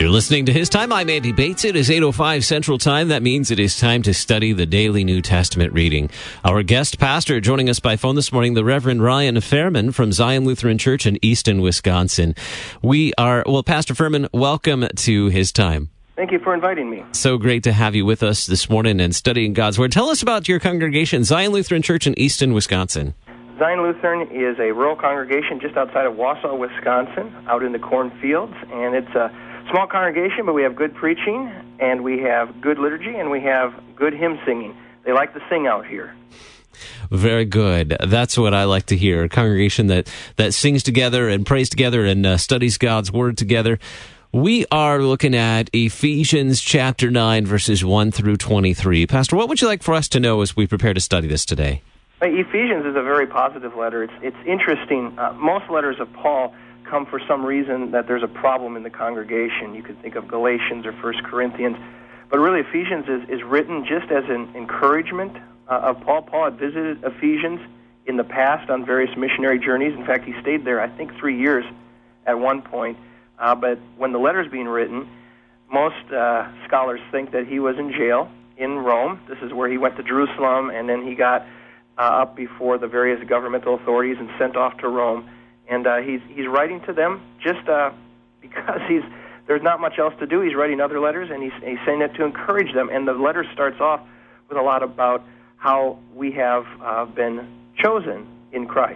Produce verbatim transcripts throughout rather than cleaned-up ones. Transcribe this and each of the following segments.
You're listening to His Time. I'm Andy Bates. It is eight oh five Central Time. That means it is time to study the daily New Testament reading. Our guest pastor joining us by phone this morning, the Reverend Ryan Fairman from Zion Lutheran Church in Easton, Wisconsin. We are, well, Pastor Fairman, welcome to His Time. Thank you for inviting me. So great to have you with us this morning and studying God's Word. Tell us about your congregation, Zion Lutheran Church in Easton, Wisconsin. Zion Lutheran is a rural congregation just outside of Wausau, Wisconsin, out in the cornfields, and it's a small congregation, but we have good preaching, and we have good liturgy, and we have good hymn singing. They like to sing out here. Very good. That's what I like to hear, a congregation that, that sings together and prays together and uh, studies God's Word together. We are looking at Ephesians chapter nine, verses one through twenty-three. Pastor, what would you like for us to know as we prepare to study this today? Ephesians is a very positive letter. It's, it's interesting. Uh, most letters of Paul come for some reason that there's a problem in the congregation. You could think of Galatians or First Corinthians. But really, Ephesians is, is written just as an encouragement uh, of Paul. Paul had visited Ephesians in the past on various missionary journeys. In fact, he stayed there, I think, three years at one point. Uh, but when the letter's being written, most uh, scholars think that he was in jail in Rome. This is where he went to Jerusalem, and then he got uh, up before the various governmental authorities and sent off to Rome. And uh, he's he's writing to them just uh, because he's there's not much else to do. He's writing other letters, and he's, he's saying that to encourage them. And the letter starts off with a lot about how we have uh, been chosen in Christ.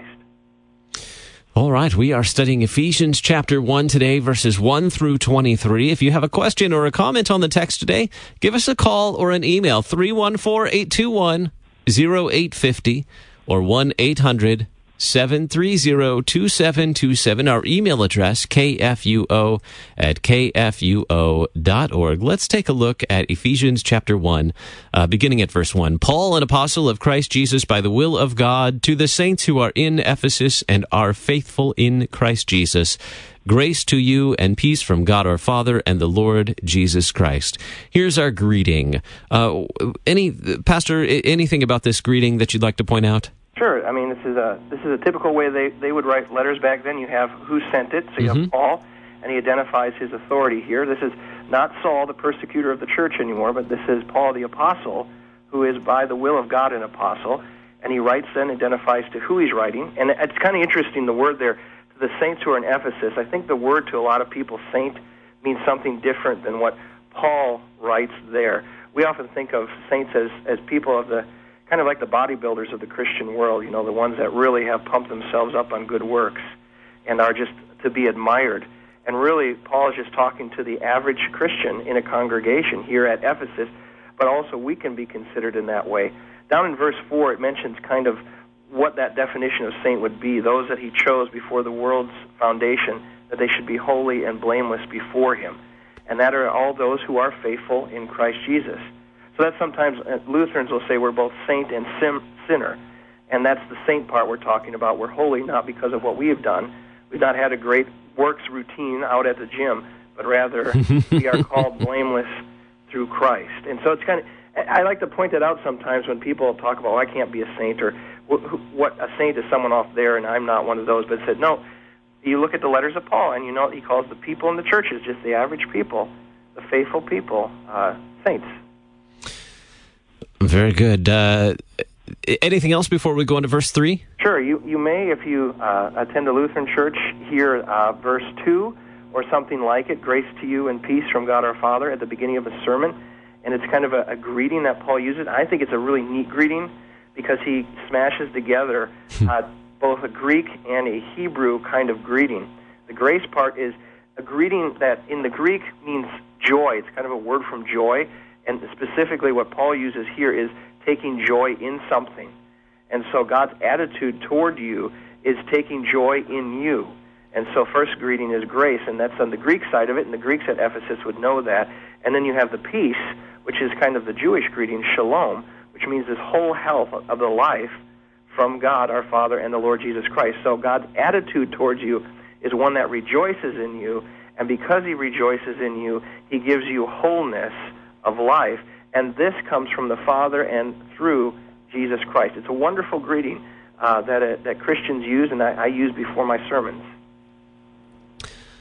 All right, we are studying Ephesians chapter one today, verses one through twenty-three. If you have a question or a comment on the text today, give us a call or an email, three one four, eight two one, zero eight five zero or one eight hundred, seven three zero, two seven two seven. Our email address, k f u o at k f u o dot org. Let's take a look at Ephesians chapter one, uh, beginning at verse one. Paul, an apostle of Christ Jesus by the will of God, to the saints who are in Ephesus and are faithful in Christ Jesus, grace to you and peace from God our Father and the Lord Jesus Christ. Here's our greeting. Uh, any Pastor, anything about this greeting that you'd like to point out? Sure. I mean, this is a this is a typical way they, they would write letters back then. You have who sent it, so you mm-hmm. have Paul, and he identifies his authority here. This is not Saul, the persecutor of the church anymore, but this is Paul the apostle, who is by the will of God an apostle, and he writes then, identifies to who he's writing. And it's kind of interesting, the word there, to the saints who are in Ephesus. I think the word to a lot of people, saint, means something different than what Paul writes there. We often think of saints as, as people of the kind of like the bodybuilders of the Christian world, you know, the ones that really have pumped themselves up on good works and are just to be admired. And really, Paul is just talking to the average Christian in a congregation here at Ephesus, but also we can be considered in that way. Down in verse four, it mentions kind of what that definition of saint would be, those that he chose before the world's foundation, that they should be holy and blameless before him. And that are all those who are faithful in Christ Jesus. So that sometimes uh, Lutherans will say we're both saint and sim- sinner, and that's the saint part we're talking about. We're holy not because of what we have done. We've not had a great works routine out at the gym, but rather we are called blameless through Christ. And so it's kind of, I like to point that out sometimes when people talk about, oh, I can't be a saint, or what a saint is someone off there, and I'm not one of those. But it said, no, you look at the letters of Paul, and you know he calls the people in the churches, just the average people, the faithful people, uh, saints. Very good. Uh, anything else before we go into verse three? Sure. You you may, if you uh, attend a Lutheran church, hear uh, verse two or something like it, grace to you and peace from God our Father at the beginning of a sermon. And it's kind of a, a greeting that Paul uses. I think it's a really neat greeting because he smashes together uh, both a Greek and a Hebrew kind of greeting. The grace part is a greeting that in the Greek means joy. It's kind of a word from joy. And specifically what Paul uses here is taking joy in something. And so God's attitude toward you is taking joy in you. And so first greeting is grace, and that's on the Greek side of it, and the Greeks at Ephesus would know that. And then you have the peace, which is kind of the Jewish greeting, shalom, which means this whole health of the life from God our Father and the Lord Jesus Christ. So God's attitude towards you is one that rejoices in you, and because he rejoices in you, he gives you wholeness of life, and this comes from the Father and through Jesus Christ. It's a wonderful greeting uh, that uh, that Christians use, and I, I use before my sermons.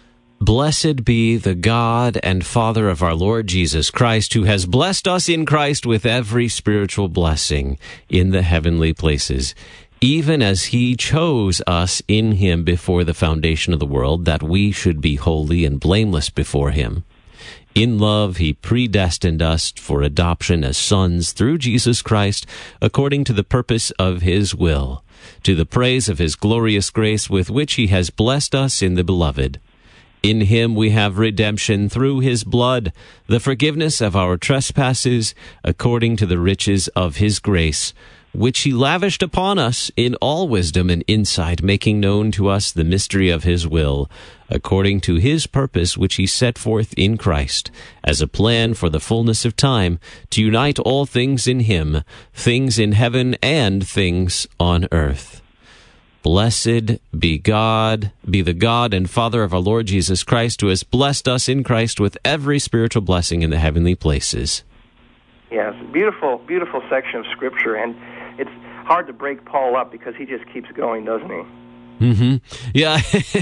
Blessed be the God and Father of our Lord Jesus Christ, who has blessed us in Christ with every spiritual blessing in the heavenly places, even as he chose us in him before the foundation of the world, that we should be holy and blameless before him. In love, he predestined us for adoption as sons through Jesus Christ, according to the purpose of his will, to the praise of his glorious grace with which he has blessed us in the Beloved. In him we have redemption through his blood, the forgiveness of our trespasses, according to the riches of his grace, which he lavished upon us in all wisdom and insight, making known to us the mystery of his will, according to his purpose which he set forth in Christ, as a plan for the fullness of time, to unite all things in him, things in heaven and things on earth. Blessed be God, be the God and Father of our Lord Jesus Christ, who has blessed us in Christ with every spiritual blessing in the heavenly places. Yes, beautiful, beautiful section of Scripture, and it's hard to break Paul up because he just keeps going, doesn't he? Mm-hmm. Yeah,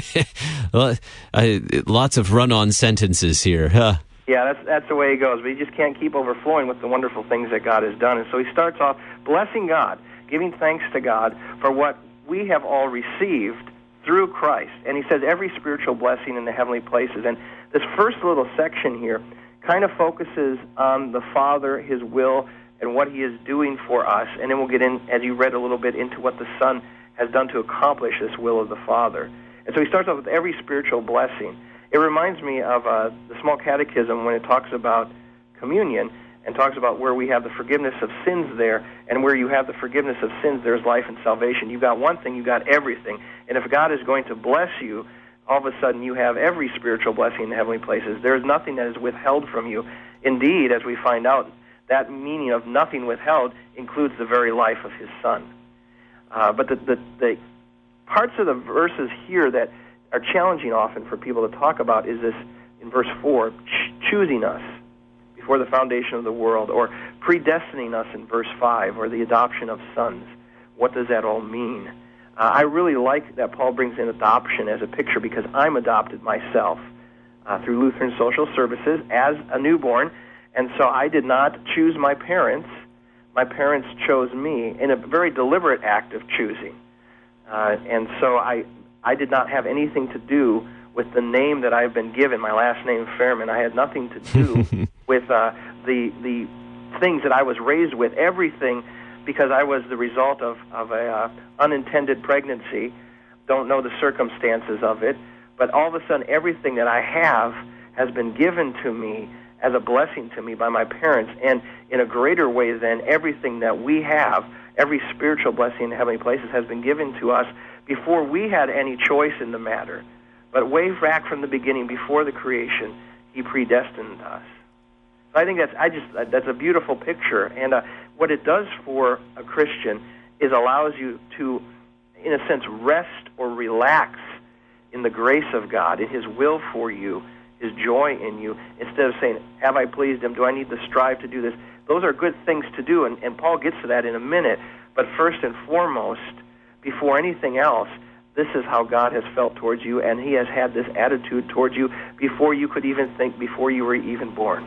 well, I, lots of run-on sentences here. Huh? Yeah, that's that's the way he goes, but he just can't keep overflowing with the wonderful things that God has done. And so he starts off blessing God, giving thanks to God for what we have all received through Christ. And he says every spiritual blessing in the heavenly places. And this first little section here kind of focuses on the Father, his will, and what he is doing for us. And then we'll get in, as you read a little bit, into what the Son has done to accomplish this will of the Father. And so he starts off with every spiritual blessing. It reminds me of uh, the Small Catechism when it talks about communion and talks about where we have the forgiveness of sins there, and where you have the forgiveness of sins, there's life and salvation. You've got one thing, you've got everything. And if God is going to bless you, all of a sudden you have every spiritual blessing in the heavenly places. There's nothing that is withheld from you. Indeed, as we find out, that meaning of nothing withheld includes the very life of his Son. Uh, but the, the, the parts of the verses here that are challenging often for people to talk about is this, in verse four, ch- choosing us before the foundation of the world, or predestining us in verse five, or the adoption of sons. What does that all mean? Uh, I really like that Paul brings in adoption as a picture, because I'm adopted myself uh, through Lutheran Social Services as a newborn, and so I did not choose my parents. My parents chose me in a very deliberate act of choosing. Uh, and so I, I did not have anything to do with the name that I've been given, my last name, Fairman. I had nothing to do with uh, the the things that I was raised with, everything, because I was the result of, of a uh, unintended pregnancy. Don't know the circumstances of it, but all of a sudden everything that I have has been given to me as a blessing to me by my parents, and in a greater way than everything that we have, every spiritual blessing in the heavenly places has been given to us before we had any choice in the matter. But way back from the beginning, before the creation, he predestined us. So I think that's I just that's a beautiful picture, and uh, what it does for a Christian is allows you to, in a sense, rest or relax in the grace of God, in his will for you, his joy in you, instead of saying, have I pleased him? Do I need to strive to do this? Those are good things to do, and, and Paul gets to that in a minute. But first and foremost, before anything else, this is how God has felt towards you, and he has had this attitude towards you before you could even think, before you were even born.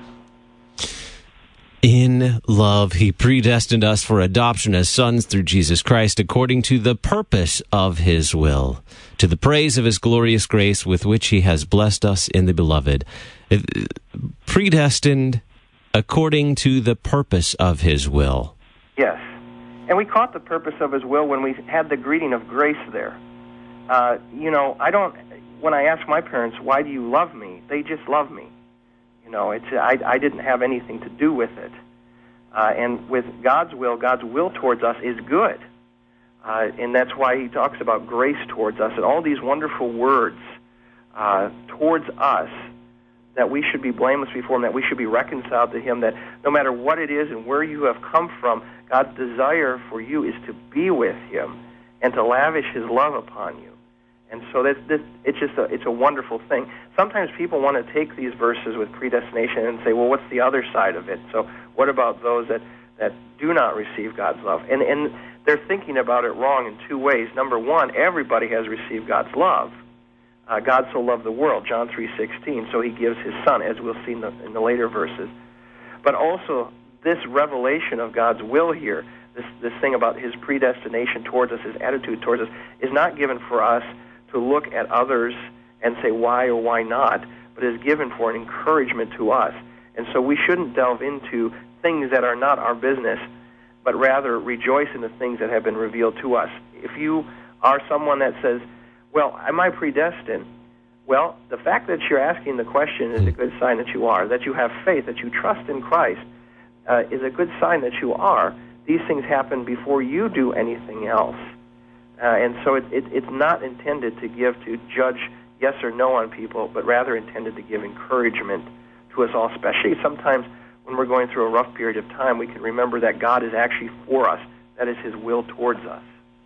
In love, he predestined us for adoption as sons through Jesus Christ, according to the purpose of his will, to the praise of his glorious grace with which he has blessed us in the Beloved. Predestined according to the purpose of his will. Yes. And we caught the purpose of his will when we had the greeting of grace there. Uh, you know, I don't, when I ask my parents, why do you love me? They just love me. You know, it's I, I didn't have anything to do with it. Uh, and with God's will, God's will towards us is good. Uh, and that's why he talks about grace towards us and all these wonderful words uh, towards us, that we should be blameless before him, that we should be reconciled to him, that no matter what it is and where you have come from, God's desire for you is to be with him and to lavish his love upon you. And so that's, this, it's just a, it's a wonderful thing. Sometimes people want to take these verses with predestination and say, well, what's the other side of it? So what about those that, that do not receive God's love? And, and they're thinking about it wrong in two ways. Number one, everybody has received God's love. Uh, God so loved the world, John three sixteen, so he gives his Son, as we'll see in the, in the later verses. But also, this revelation of God's will here, this, this thing about his predestination towards us, his attitude towards us, is not given for us to look at others and say why or why not, but is given for an encouragement to us. And so we shouldn't delve into things that are not our business, but rather rejoice in the things that have been revealed to us. If you are someone that says, well, am I predestined? Well, the fact that you're asking the question is a good sign that you are, that you have faith, that you trust in Christ, uh, is a good sign that you are. These things happen before you do anything else. Uh, and so it, it, it's not intended to give, to judge yes or no on people, but rather intended to give encouragement to us all, especially sometimes when we're going through a rough period of time. We can remember that God is actually for us. That is his will towards us.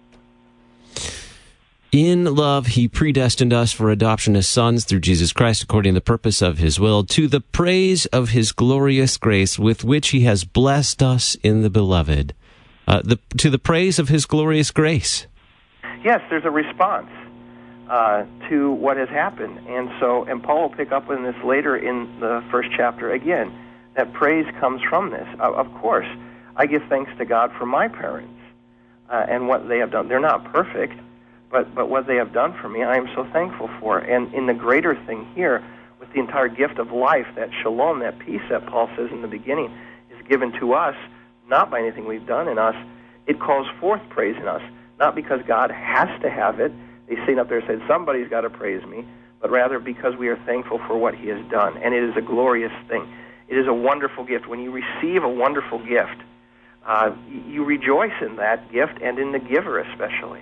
In love, he predestined us for adoption as sons through Jesus Christ according to the purpose of his will, to the praise of his glorious grace with which he has blessed us in the beloved. Uh, the, to the praise of his glorious grace. Yes, there's a response uh, to what has happened. And so, and Paul will pick up on this later in the first chapter again, that praise comes from this. Uh, of course, I give thanks to God for my parents uh, and what they have done. They're not perfect, but, but what they have done for me, I am so thankful for. And in the greater thing here, with the entire gift of life, that shalom, that peace that Paul says in the beginning, is given to us, not by anything we've done in us. It calls forth praise in us, not because God has to have it. They sit up there and said, somebody's got to praise me, but rather because we are thankful for what he has done. And it is a glorious thing. It is a wonderful gift. When you receive a wonderful gift, uh, you rejoice in that gift and in the giver especially.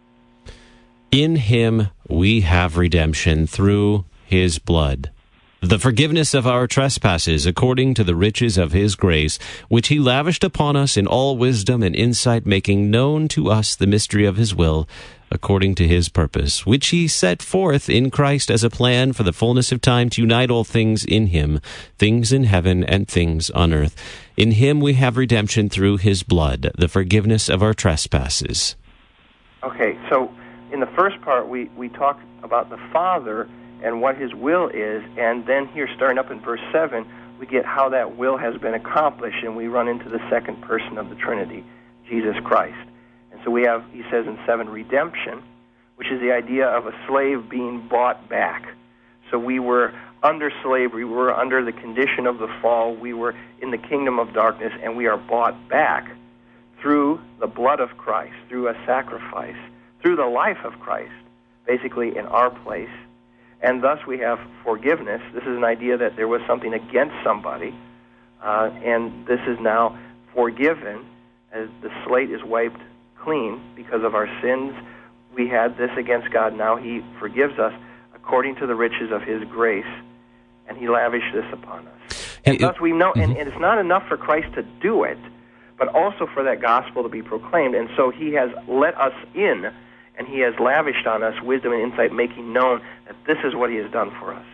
In him we have redemption through his blood, the forgiveness of our trespasses according to the riches of his grace, which he lavished upon us in all wisdom and insight, making known to us the mystery of his will, according to his purpose, which he set forth in Christ as a plan for the fullness of time to unite all things in him, things in heaven and things on earth. In him we have redemption through his blood, the forgiveness of our trespasses. Okay, so in the first part, we, we talk about the Father and what his will is, and then here, starting up in verse seven, we get how that will has been accomplished, and we run into the second person of the Trinity, Jesus Christ. And so we have, he says in seven, redemption, which is the idea of a slave being bought back. So we were under slavery, we were under the condition of the fall, we were in the kingdom of darkness, and we are bought back through the blood of Christ, through a sacrifice, through the life of Christ, basically in our place. And thus we have forgiveness. This is an idea that there was something against somebody, uh, and this is now forgiven as the slate is wiped clean because of our sins. We had this against God. Now he forgives us according to the riches of his grace, and he lavished this upon us. And thus we know, and, and it's not enough for Christ to do it, but also for that gospel to be proclaimed. And so he has let us in, and he has lavished on us wisdom and insight, making known that this is what he has done for us.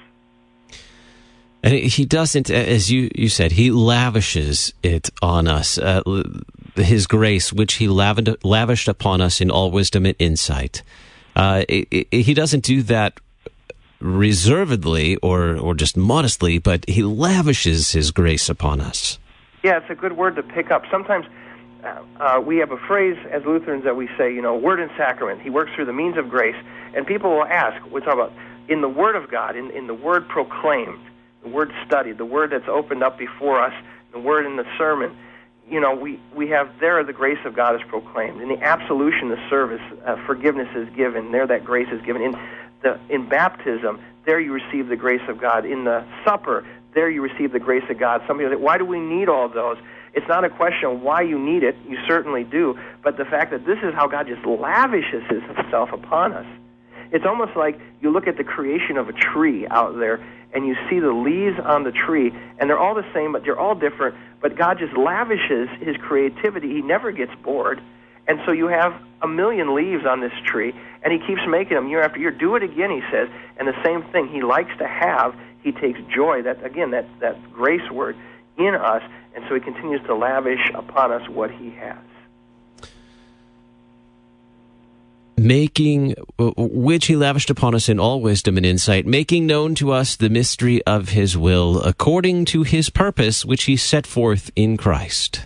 And he doesn't, as you, you said, he lavishes it on us, uh, his grace, which he lav- lavished upon us in all wisdom and insight. Uh, it, it, he doesn't do that reservedly or, or just modestly, but he lavishes his grace upon us. Yeah, it's a good word to pick up. Sometimes uh, uh, we have a phrase as Lutherans that we say, you know, word and sacrament. He works through the means of grace. And people will ask, we talk about, in the Word of God, in, in the Word proclaimed, the Word studied, the Word that's opened up before us, the Word in the sermon, you know, we, we have there the grace of God is proclaimed. In the absolution, the service, uh, forgiveness is given. There that grace is given. In the in baptism, there you receive the grace of God. In the supper, there you receive the grace of God. Some people say, why do we need all those? It's not a question of why you need it. You certainly do. But the fact that this is how God just lavishes himself upon us. It's almost like you look at the creation of a tree out there, and you see the leaves on the tree, and they're all the same, but they're all different. But God just lavishes his creativity. He never gets bored. And so you have a million leaves on this tree, and he keeps making them year after year. Do it again, he says. And the same thing he likes to have, he takes joy, that again, that, that grace word, in us, and so he continues to lavish upon us what he has. making, which he lavished upon us in all wisdom and insight, making known to us the mystery of his will, according to his purpose, which he set forth in Christ.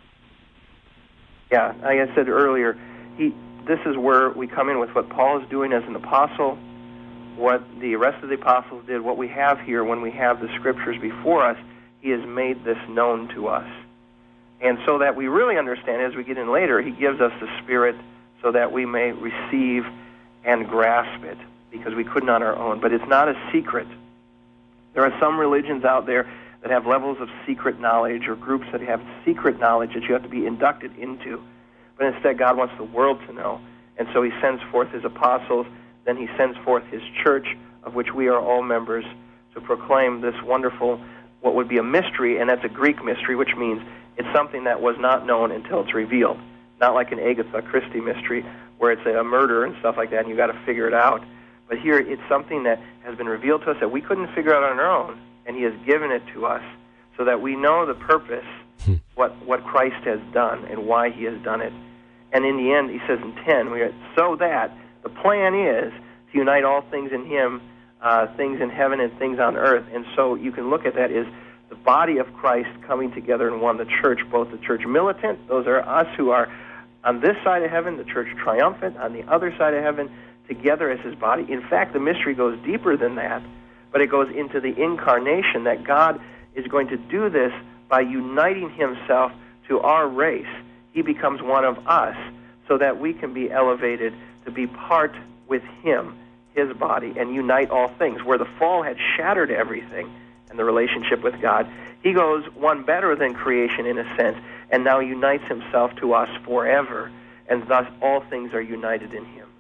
Yeah, like I said earlier, he. This is where we come in with what Paul is doing as an apostle, what the rest of the apostles did, what we have here when we have the Scriptures before us. He has made this known to us. And so that we really understand, as we get in later, he gives us the Spirit so that we may receive and grasp it, because we couldn't on our own. But it's not a secret. There are some religions out there that have levels of secret knowledge, or groups that have secret knowledge that you have to be inducted into. But instead, God wants the world to know. And so he sends forth his apostles, then he sends forth his church, of which we are all members, to proclaim this wonderful, what would be a mystery, and that's a Greek mystery, which means it's something that was not known until it's revealed. Not like an Agatha Christie mystery, where it's a murder and stuff like that, and you've got to figure it out. But here, it's something that has been revealed to us that we couldn't figure out on our own, and he has given it to us so that we know the purpose, what, what Christ has done and why he has done it. And in the end, he says in ten, we are, so that the plan is to unite all things in him, uh, things in heaven and things on earth. And so you can look at that as the body of Christ coming together in one, the church, both the church militant, those are us who are on this side of heaven, the church triumphant on the other side of heaven, together as his body. In fact, the mystery goes deeper than that, but it goes into the incarnation, that God is going to do this by uniting himself to our race. He becomes one of us so that we can be elevated to be part with him, his body, and unite all things. Where the fall had shattered everything and the relationship with God, he goes one better than creation in a sense, and now unites himself to us forever, and thus all things are united in him.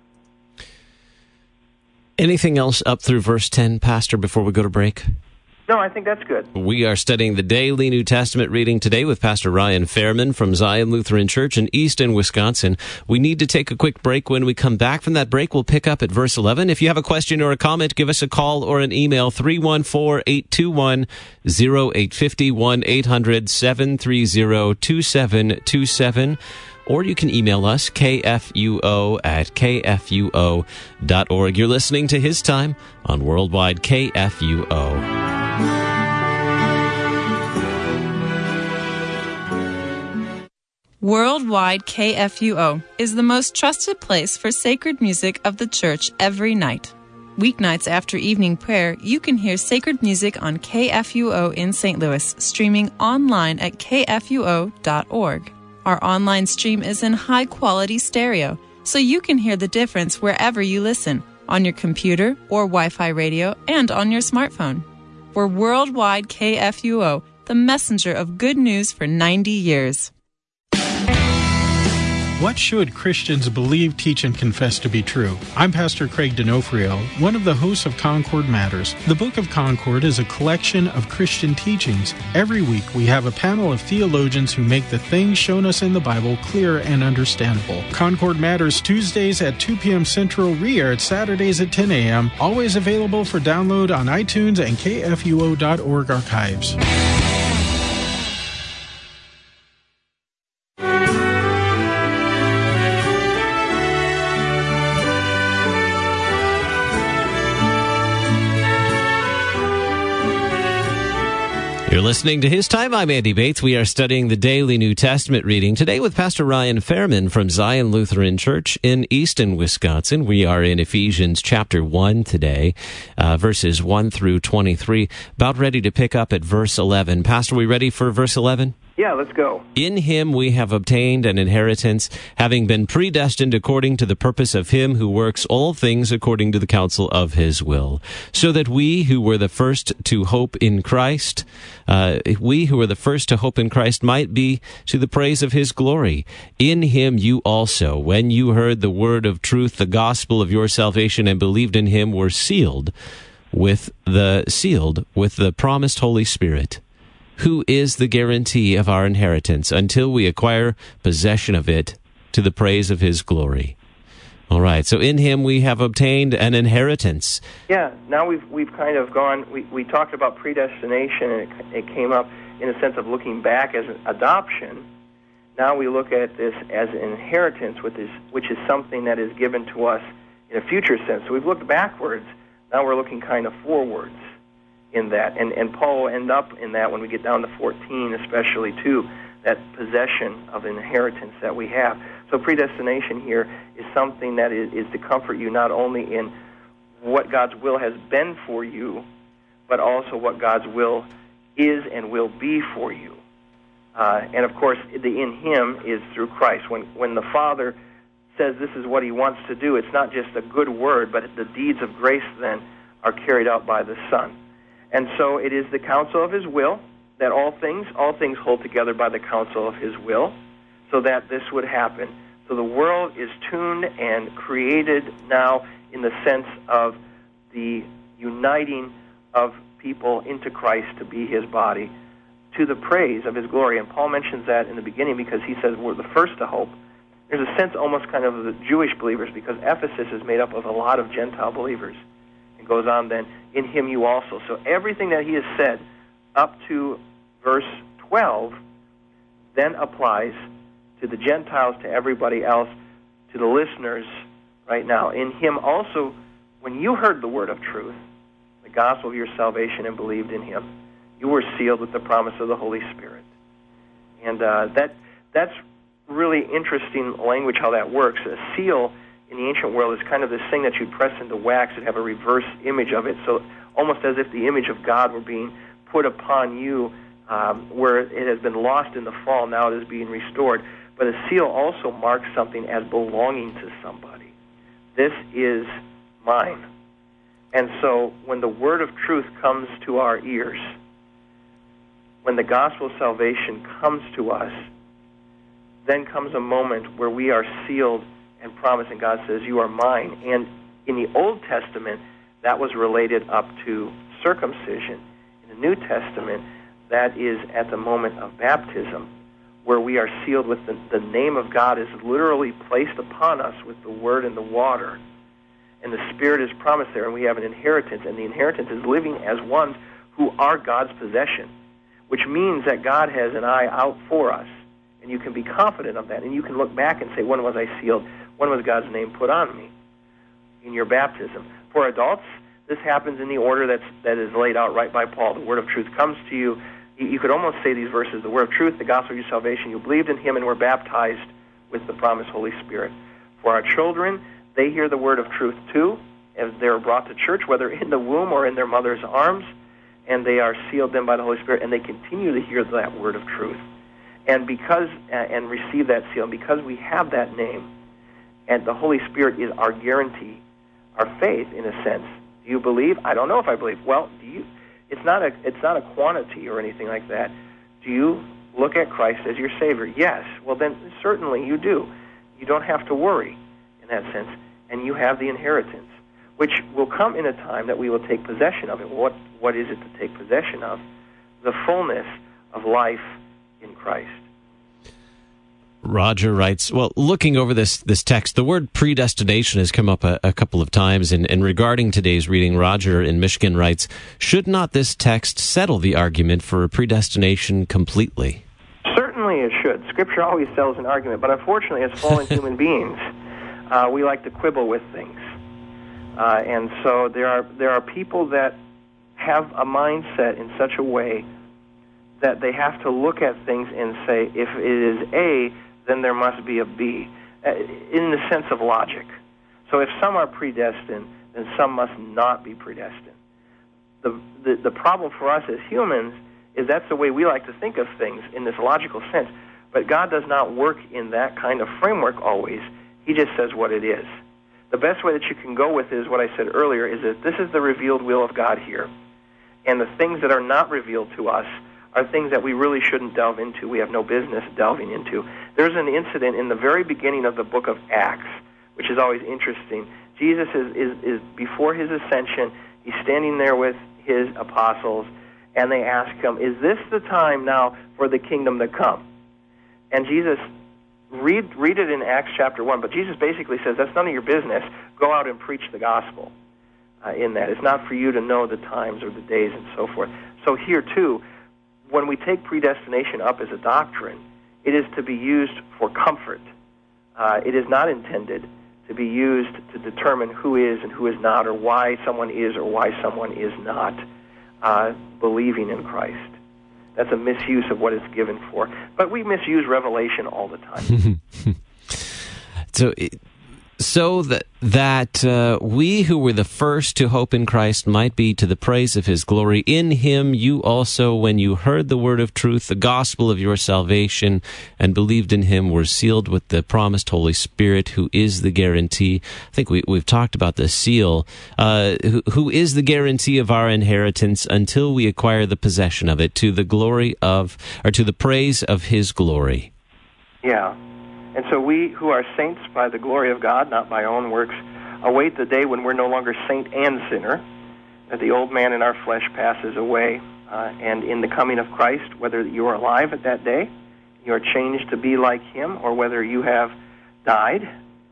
Anything else up through verse ten, Pastor, before we go to break? No, I think that's good. We are studying the daily New Testament reading today with Pastor Ryan Fairman from Zion Lutheran Church in Easton, Wisconsin. We need to take a quick break. When we come back from that break, we'll pick up at verse eleven. If you have a question or a comment, give us a call or an email, three one four, eight two one, zero eight five zero, one eight hundred, seven three zero, two seven two seven. Or you can email us, k f u o at k f u o dot org. You're listening to His Time on Worldwide K F U O. Worldwide K F U O is the most trusted place for sacred music of the church every night. Weeknights after evening prayer, you can hear sacred music on K F U O in Saint Louis, streaming online at k f u o dot org. Our online stream is in high-quality stereo, so you can hear the difference wherever you listen, on your computer or Wi-Fi radio, and on your smartphone. We're Worldwide K F U O, the messenger of good news for ninety years. What should Christians believe, teach, and confess to be true? I'm Pastor Craig D'Onofrio, one of the hosts of Concord Matters. The Book of Concord is a collection of Christian teachings. Every week, we have a panel of theologians who make the things shown us in the Bible clear and understandable. Concord Matters, Tuesdays at two p.m. Central, re-aired Saturdays at ten a.m., always available for download on iTunes and k f u o dot org archives. You're listening to His Time. I'm Andy Bates. We are studying the daily New Testament reading today with Pastor Ryan Fairman from Zion Lutheran Church in Easton, Wisconsin. We are in Ephesians chapter one today, uh, verses one through twenty-three. About ready to pick up at verse eleven. Pastor, we ready for verse eleven? Yeah, let's go. In him we have obtained an inheritance, having been predestined according to the purpose of him who works all things according to the counsel of his will, so that we who were the first to hope in Christ, uh, we who were the first to hope in Christ might be to the praise of his glory. In him you also, when you heard the word of truth, the gospel of your salvation, and believed in him, were sealed with the sealed with the promised Holy Spirit, who is the guarantee of our inheritance until we acquire possession of it to the praise of his glory. All right, so in him we have obtained an inheritance. Yeah, now we've we've kind of gone, we, we talked about predestination, and it, it came up in a sense of looking back as an adoption. now we look at this as an inheritance, which is, which is something that is given to us in a future sense. So we've looked backwards. Now we're looking kind of forwards in that. And, and Paul will end up in that when we get down to fourteen, especially, too, that possession of inheritance that we have. So predestination here is something that is, is to comfort you not only in what God's will has been for you, but also what God's will is and will be for you. Uh, and, of course, the in Him is through Christ. When, when the Father says this is what He wants to do, it's not just a good word, but the deeds of grace then are carried out by the Son. And so it is the counsel of His will that all things, all things hold together by the counsel of His will, so that this would happen. So the world is tuned and created now in the sense of the uniting of people into Christ to be His body, to the praise of His glory. And Paul mentions that in the beginning because he says we're the first to hope. There's a sense almost kind of the Jewish believers, because Ephesus is made up of a lot of Gentile believers. It goes on then, in Him you also. So everything that he has said up to verse twelve then applies to the Gentiles, to everybody else, to the listeners right now. In Him also, when you heard the word of truth, the gospel of your salvation, and believed in Him, you were sealed with the promise of the Holy Spirit. And uh, that that's really interesting language, how that works. A seal in the ancient world is kind of this thing that you'd press into wax and have a reverse image of it, so almost as if the image of God were being put upon you, um, where it has been lost in the fall, now it is being restored. But a seal also marks something as belonging to somebody. This is mine. And so when the word of truth comes to our ears, when the gospel of salvation comes to us, then comes a moment where we are sealed and promised, and God says, you are mine. And in the Old Testament, that was related up to circumcision. In the New Testament, that is at the moment of baptism, where we are sealed with the, the name of God is literally placed upon us with the word and the water. And the Spirit is promised there, and we have an inheritance. And the inheritance is living as ones who are God's possession, which means that God has an eye out for us. And you can be confident of that. And you can look back and say, when was I sealed? When was God's name put on me? In your baptism. For adults, this happens in the order that's, that is laid out right by Paul. The word of truth comes to you. You could almost say these verses, the word of truth, the gospel of your salvation. You believed in Him and were baptized with the promised Holy Spirit. For our children, they hear the word of truth too, as they are brought to church, whether in the womb or in their mother's arms, and they are sealed then by the Holy Spirit, and they continue to hear that word of truth. And because, uh, and receive that seal, and because we have that name, and the Holy Spirit is our guarantee, our faith, in a sense. Do you believe? I don't know if I believe. Well, do you? It's not a it's not a quantity or anything like that. Do you look at Christ as your Savior? Yes. Well, then certainly you do. You don't have to worry in that sense, and you have the inheritance, which will come in a time that we will take possession of it. What what is it to take possession of? The fullness of life in Christ. Roger writes, well, looking over this this text, the word predestination has come up a, a couple of times, and, and regarding today's reading, Roger in Michigan writes, should not this text settle the argument for predestination completely? Certainly it should. Scripture always settles an argument, but unfortunately, as fallen human beings, uh, we like to quibble with things. Uh, and so there are there are people that have a mindset in such a way that they have to look at things and say, if it is A, then there must be a B, in the sense of logic. So if some are predestined, then some must not be predestined. The, the, the problem for us as humans is that's the way we like to think of things in this logical sense. But God does not work in that kind of framework always. He just says what it is. The best way that you can go with it is what I said earlier, is that this is the revealed will of God here. And the things that are not revealed to us are things that we really shouldn't delve into. We have no business delving into. There's an incident in the very beginning of the book of Acts, which is always interesting. Jesus is, is, is before his ascension. He's standing there with his apostles, and they ask him, is this the time now for the kingdom to come? And Jesus, read, read it in Acts chapter one, but Jesus basically says, that's none of your business. Go out and preach the gospel uh, in that. It's not for you to know the times or the days and so forth. So here, too, when we take predestination up as a doctrine, It is to be used for comfort. Uh, it is not intended to be used to determine who is and who is not, or why someone is or why someone is not uh, believing in Christ. That's a misuse of what it's given for. But we misuse Revelation all the time. so, so that that uh, we who were the first to hope in Christ might be to the praise of His glory. In Him you also, when you heard the word of truth, the gospel of your salvation, and believed in Him, were sealed with the promised Holy Spirit, who is the guarantee. I think we, we've talked about the seal, uh, who, who is the guarantee of our inheritance until we acquire the possession of it, to the glory of, or to the praise of His glory. Yeah. And so we who are saints by the glory of God, not by our own works, await the day when we're no longer saint and sinner, that the old man in our flesh passes away. Uh, and in the coming of Christ, whether you are alive at that day, you are changed to be like Him, or whether you have died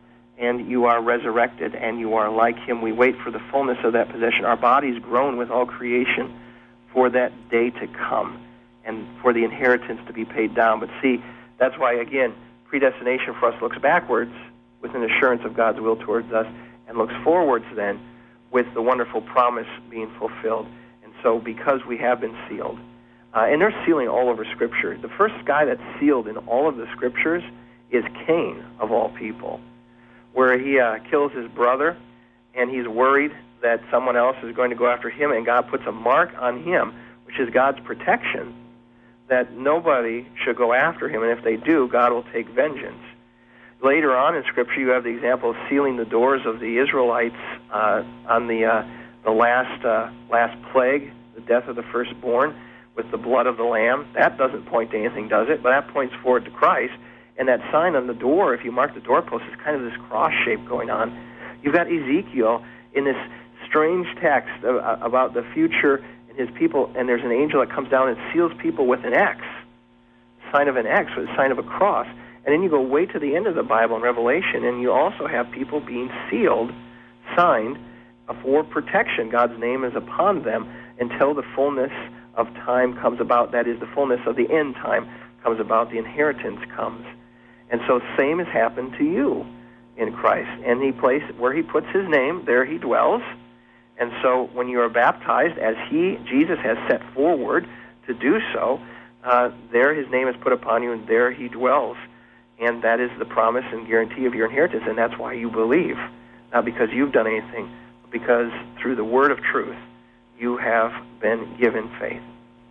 and you are resurrected and you are like Him, we wait for the fullness of that possession. Our bodies groan with all creation for that day to come and for the inheritance to be paid down. But see, that's why, again, predestination for us looks backwards with an assurance of God's will towards us, and looks forwards then with the wonderful promise being fulfilled. And so because we have been sealed, uh, and there's sealing all over Scripture. The first guy that's sealed in all of the Scriptures is Cain, of all people, where he uh, kills his brother, and he's worried that someone else is going to go after him, and God puts a mark on him, which is God's protection, that nobody should go after him, and if they do, God will take vengeance. Later on in Scripture, you have the example of sealing the doors of the Israelites uh, on the uh, the last uh, last plague, the death of the firstborn, with the blood of the lamb. That doesn't point to anything, does it? But that points forward to Christ. And that sign on the door, if you mark the doorpost, is kind of this cross shape going on. You've got Ezekiel in this strange text about the future His people, and there's an angel that comes down and seals people with an X, sign of an X, with a sign of a cross. And then you go way to the end of the Bible in Revelation, and you also have people being sealed, signed, for protection. God's name is upon them until the fullness of time comes about. That is, the fullness of the end time comes about, the inheritance comes. And so same has happened to you in Christ. And He placed, where He puts His name, there He dwells. And so when you are baptized, as He, Jesus, has set forward to do so, uh, there His name is put upon you, and there He dwells. And that is the promise and guarantee of your inheritance, and that's why you believe. Not because you've done anything, but because through the word of truth, you have been given faith.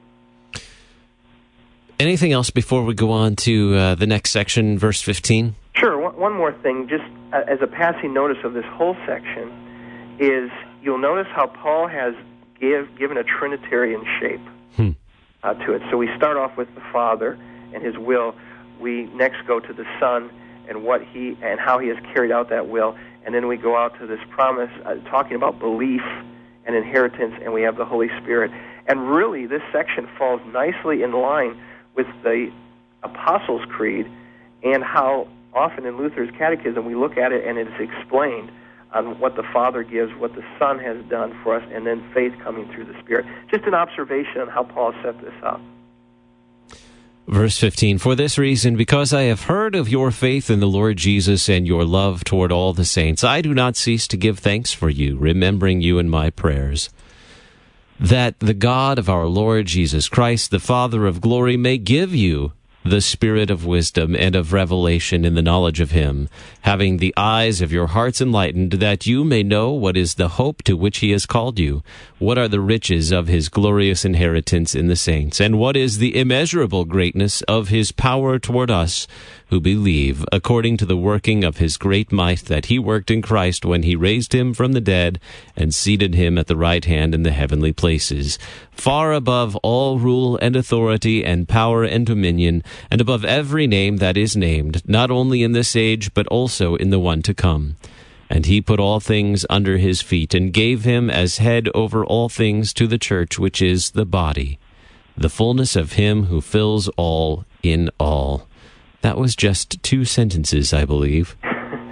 Anything else before we go on to uh, the next section, verse fifteen? Sure. One, one more thing, just uh, as a passing notice of this whole section, is you'll notice how Paul has give, given a Trinitarian shape hmm. uh, to it. So we start off with the Father and His will. We next go to the Son and what He and how He has carried out that will, and then we go out to this promise, uh, talking about belief and inheritance, and we have the Holy Spirit. And really, this section falls nicely in line with the Apostles' Creed, and how often in Luther's Catechism we look at it and it's explained on what the Father gives, what the Son has done for us, and then faith coming through the Spirit. Just an observation on how Paul set this up. Verse fifteen, for this reason, because I have heard of your faith in the Lord Jesus and your love toward all the saints, I do not cease to give thanks for you, remembering you in my prayers, that the God of our Lord Jesus Christ, the Father of glory, may give you the spirit of wisdom and of revelation in the knowledge of Him, having the eyes of your hearts enlightened, that you may know what is the hope to which He has called you, what are the riches of His glorious inheritance in the saints, and what is the immeasurable greatness of His power toward us who believe, according to the working of His great might that He worked in Christ when He raised Him from the dead and seated Him at the right hand in the heavenly places, far above all rule and authority and power and dominion, and above every name that is named, not only in this age, but also in the one to come. And He put all things under His feet, and gave Him as head over all things to the church, which is the body, the fullness of Him who fills all in all. That was just two sentences, I believe.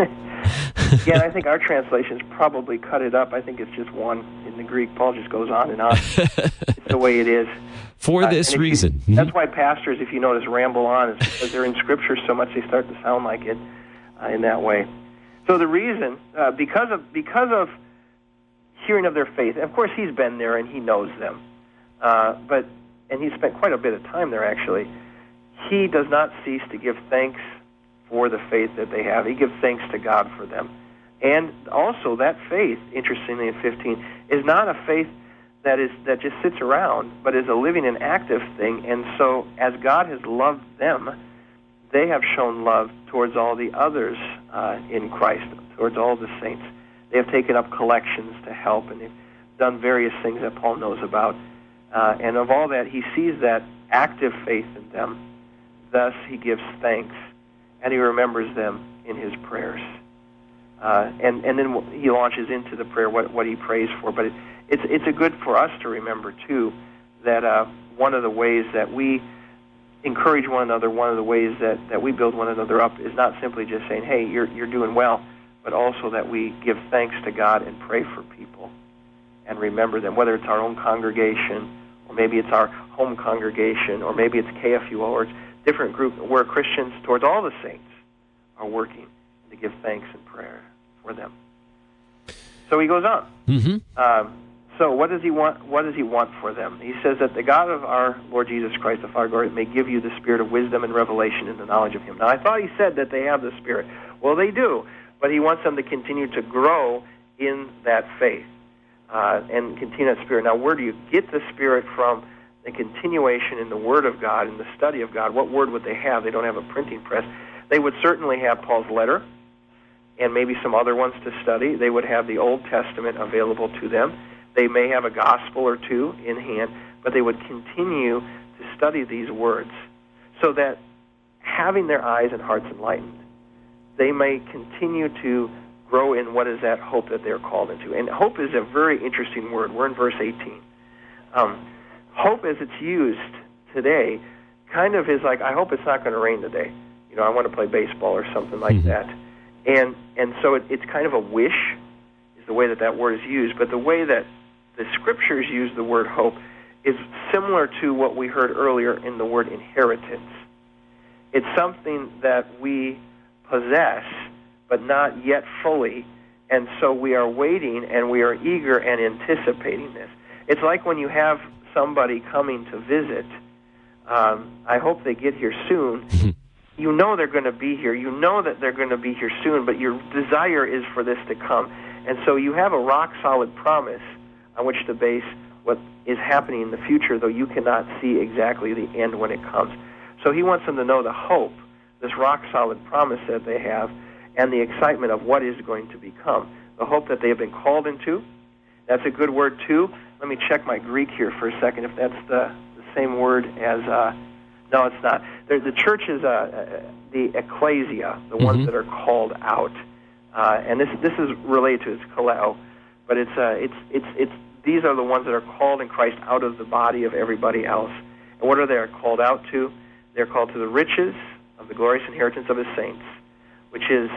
Yeah, I think our translations probably cut it up. I think it's just one in the Greek. Paul just goes on and on. It's the way it is. For uh, this reason. You, that's why pastors, if you notice, ramble on. It's because they're in Scripture so much they start to sound like it uh, in that way. So the reason, uh, because of because of hearing of their faith, and of course he's been there and he knows them, uh, but and he's spent quite a bit of time there actually, he does not cease to give thanks for the faith that they have. He gives thanks to God for them. And also that faith, interestingly in fifteen, is not a faith that is that just sits around, but is a living and active thing. And so as God has loved them, they have shown love towards all the others uh, in Christ, towards all the saints. They have taken up collections to help, and they've done various things that Paul knows about. Uh, and of all that, he sees that active faith in them. Thus, he gives thanks, and he remembers them in his prayers. Uh, and, and then he launches into the prayer, what, what he prays for. But it, it's, it's a good for us to remember, too, that uh, one of the ways that we encourage one another, one of the ways that, that we build one another up is not simply just saying, hey, you're, you're doing well, but also that we give thanks to God and pray for people and remember them, whether it's our own congregation, or maybe it's our home congregation, or maybe it's K F U O, or it's different group where Christians towards all the saints are working to give thanks and prayer for them. So he goes on. Mm-hmm. Um, so what does he want? What does he want for them? He says that the God of our Lord Jesus Christ, the Father glory, may give you the spirit of wisdom and revelation in the knowledge of Him. Now, I thought he said that they have the Spirit. Well, they do, but he wants them to continue to grow in that faith uh, and continue that Spirit. Now, where do you get the Spirit from? The continuation in the Word of God, in the study of God. What word would they have? They don't have a printing press. They would certainly have Paul's letter and maybe some other ones to study. They would have the Old Testament available to them. They may have a gospel or two in hand, but they would continue to study these words so that having their eyes and hearts enlightened, they may continue to grow in what is that hope that they're called into. And hope is a very interesting word. We're in verse eighteen. Um, hope as it's used today kind of is like, I hope it's not going to rain today. You know, I want to play baseball or something like mm-hmm. that. And and so it, it's kind of a wish is the way that that word is used. But the way that the Scriptures use the word hope is similar to what we heard earlier in the word inheritance. It's something that we possess, but not yet fully. And so we are waiting and we are eager and anticipating this. It's like when you have somebody coming to visit. Um, I hope they get here soon. You know they're going to be here. You know that they're going to be here soon, but your desire is for this to come. And so you have a rock-solid promise on which to base what is happening in the future, though you cannot see exactly the end when it comes. So he wants them to know the hope, this rock-solid promise that they have, and the excitement of what is going to become. The hope that they have been called into. That's a good word, too. Let me check my Greek here for a second, if that's the, the same word as... Uh, no, it's not. The, the church is uh, the ecclesia, the mm-hmm. ones that are called out. Uh, and this this is related to, it's kaleo, but it's uh, it's it's it's these are the ones that are called in Christ out of the body of everybody else. And what are they called out to? They're called to the riches of the glorious inheritance of His saints, which is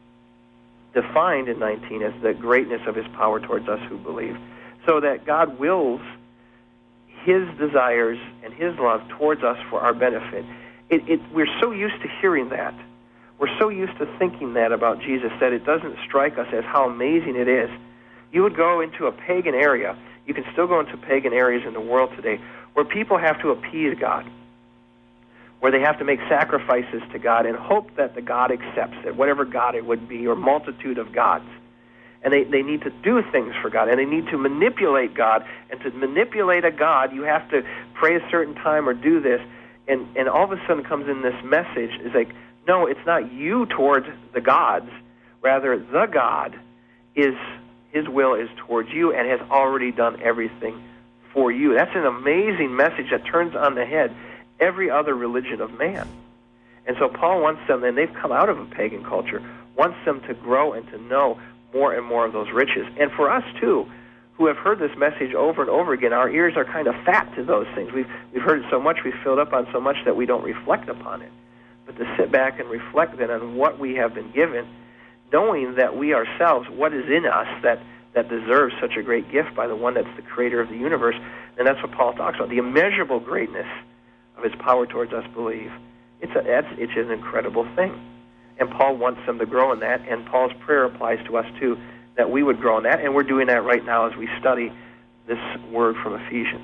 defined in nineteen as the greatness of His power towards us who believe. So that God wills His desires and His love towards us for our benefit. It, it, we're so used to hearing that. We're so used to thinking that about Jesus that it doesn't strike us as how amazing it is. You would go into a pagan area. You can still go into pagan areas in the world today where people have to appease God, where they have to make sacrifices to God and hope that the God accepts it, whatever God it would be, or multitude of gods. And they, they need to do things for God, and they need to manipulate God. And to manipulate a God, you have to pray a certain time or do this. And, and all of a sudden comes in this message, is like, no, it's not you towards the gods. Rather, the God is, His will is towards you and has already done everything for you. That's an amazing message that turns on the head every other religion of man. And so Paul wants them, and they've come out of a pagan culture, wants them to grow and to know more and more of those riches. And for us, too, who have heard this message over and over again, our ears are kind of fat to those things. We've, we've heard it so much, we've filled up on so much that we don't reflect upon it. But to sit back and reflect then on what we have been given knowing that we ourselves, what is in us that, that deserves such a great gift by the one that's the creator of the universe. And that's what Paul talks about, the immeasurable greatness of his power towards us believe. It's, a, that's, it's an incredible thing. And Paul wants them to grow in that, and Paul's prayer applies to us too, that we would grow in that, and we're doing that right now as we study this word from Ephesians.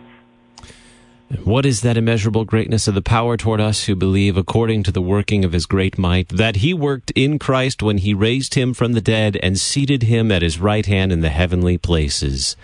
What is that immeasurable greatness of the power toward us who believe according to the working of his great might, that he worked in Christ when he raised him from the dead and seated him at his right hand in the heavenly places,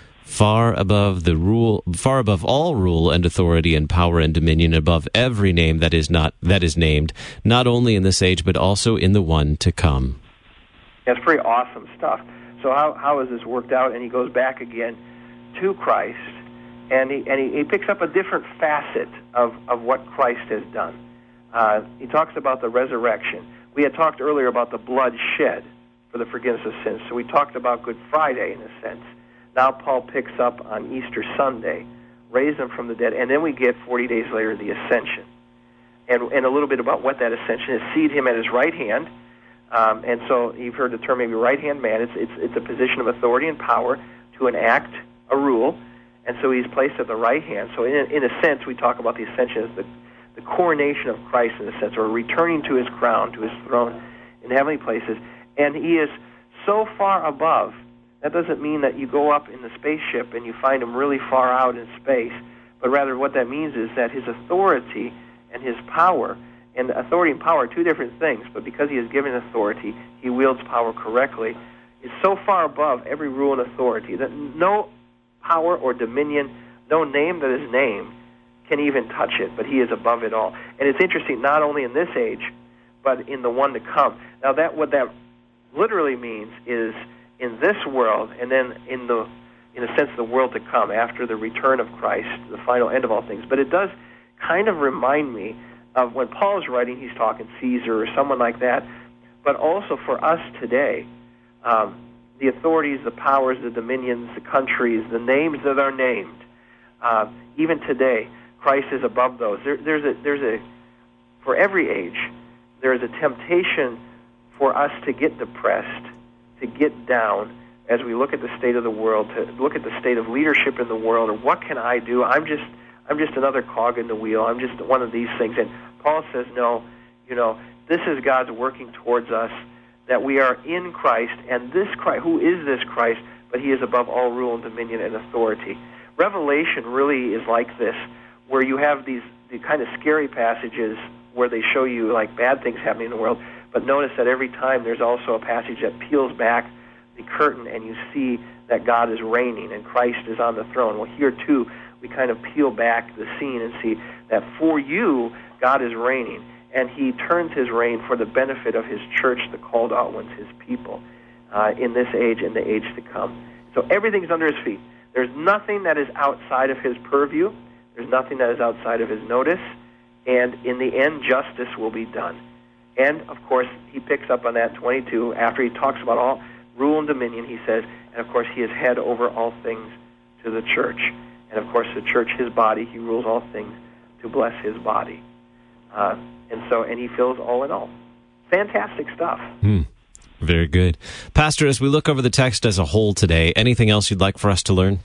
far above the rule, far above all rule and authority and power and dominion, above every name that is not that is named, not only in this age but also in the one to come. That's pretty awesome stuff. So how how is this worked out? And he goes back again to Christ. And he and he, he picks up a different facet of, of what Christ has done. Uh, he talks about the resurrection. We had talked earlier about the blood shed for the forgiveness of sins. So we talked about Good Friday in a sense. Now Paul picks up on Easter Sunday, raised him from the dead, and then we get forty days later the ascension. And, and a little bit about what that ascension is. Seat him at his right hand. Um, and so you've heard the term maybe right-hand man. It's, it's, it's a position of authority and power to enact a rule. And so he's placed at the right hand. So in, in a sense, we talk about the ascension as the, the coronation of Christ in a sense, or returning to his crown, to his throne in heavenly places. And he is so far above, that doesn't mean that you go up in the spaceship and you find him really far out in space, but rather what that means is that his authority and his power, and authority and power are two different things, but because he is given authority, he wields power correctly, is so far above every rule and authority that no power or dominion, no name that is named can even touch it, but he is above it all. And it's interesting, not only in this age, but in the one to come. Now, that what that literally means is in this world, and then in the, in a sense, the world to come, after the return of Christ, the final end of all things. But it does kind of remind me of when Paul is writing, he's talking Caesar or someone like that, but also for us today, um, the authorities, the powers, the dominions, the countries, the names that are named. Uh, even today, Christ is above those. There, there's a, there's a, for every age, there is a temptation for us to get depressed, to get down as we look at the state of the world, to look at the state of leadership in the world, or what can I do? I'm just, I'm just another cog in the wheel. I'm just one of these things. And Paul says, no, you know, this is God's working towards us, that we are in Christ, and this Christ, who is this Christ? But he is above all rule and dominion and authority. Revelation really is like this, where you have these the kind of scary passages where they show you like bad things happening in the world, but notice that every time there's also a passage that peels back the curtain and you see that God is reigning and Christ is on the throne. Well, here too, we kind of peel back the scene and see that for you, God is reigning. And he turns his reign for the benefit of his church, the called out ones, his people, uh, in this age and the age to come. So everything's under his feet. There's nothing that is outside of his purview. There's nothing that is outside of his notice. And in the end, justice will be done. And, of course, he picks up on that twenty-two. After he talks about all rule and dominion, he says, and, of course, he is head over all things to the church. And, of course, the church, his body, he rules all things to bless his body. Uh, And so, and he fills all in all. Fantastic stuff. Hmm. Very good. Pastor, as we look over the text as a whole today, anything else you'd like for us to learn?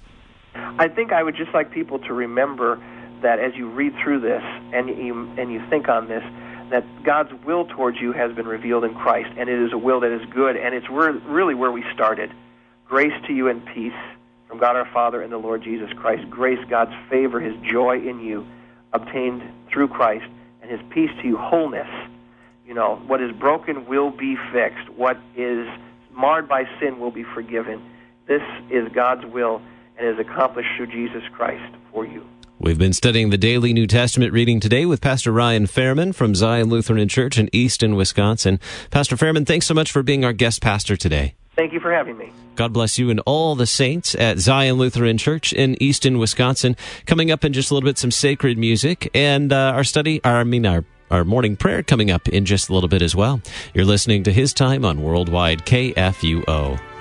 I think I would just like people to remember that as you read through this and you, and you think on this, that God's will towards you has been revealed in Christ, and it is a will that is good, and it's where, really where we started. Grace to you and peace from God our Father and the Lord Jesus Christ. Grace, God's favor, his joy in you, obtained through Christ, and his peace to you, wholeness. You know, what is broken will be fixed. What is marred by sin will be forgiven. This is God's will and is accomplished through Jesus Christ for you. We've been studying the daily New Testament reading today with Pastor Ryan Fairman from Zion Lutheran Church in Easton, Wisconsin. Pastor Fairman, thanks so much for being our guest pastor today. Thank you for having me. God bless you and all the saints at Zion Lutheran Church in Easton, Wisconsin. Coming up in just a little bit, some sacred music, and uh, our study, our, I mean, our, our morning prayer coming up in just a little bit as well. You're listening to His Time on Worldwide K F U O.